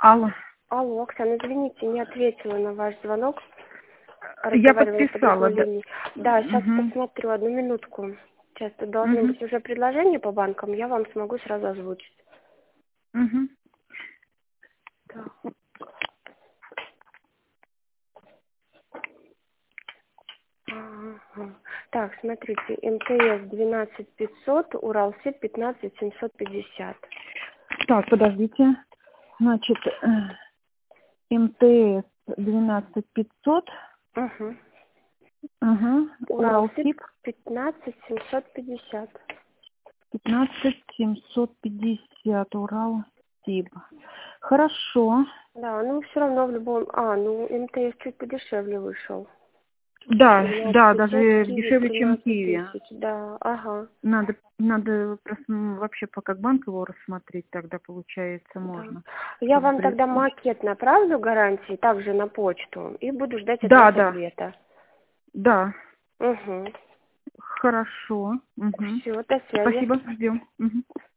Алло. Алло, Оксана, извините, не ответила на ваш звонок. Я Разговаривала по подписала, другой да. линии. Да, сейчас Угу. посмотрю, одну минутку. Сейчас тут должны Угу. быть уже предложения по банкам, я вам смогу сразу озвучить. Угу. Так. Ага. Так, смотрите, МТС 12500, Уралсиб 15750. Так, подождите. Значит, МТС 12500. Угу. Ага. Уралсиб Уралсиб 15750. 15750. Уралсиб. Хорошо. Да, ну все равно в любом... МТС чуть подешевле вышел. Да, да, 15500, даже Киви дешевле, чем 13 Киви. тысяч. Да, ага. Надо просто вообще пока банк его рассмотреть, тогда получается Да. можно. Я Чтобы вам тогда макет направлю гарантии также на почту и буду ждать от вас Да, да, ответа. да. Угу. Хорошо. Угу. Все, до связи. Спасибо, ждем. Угу.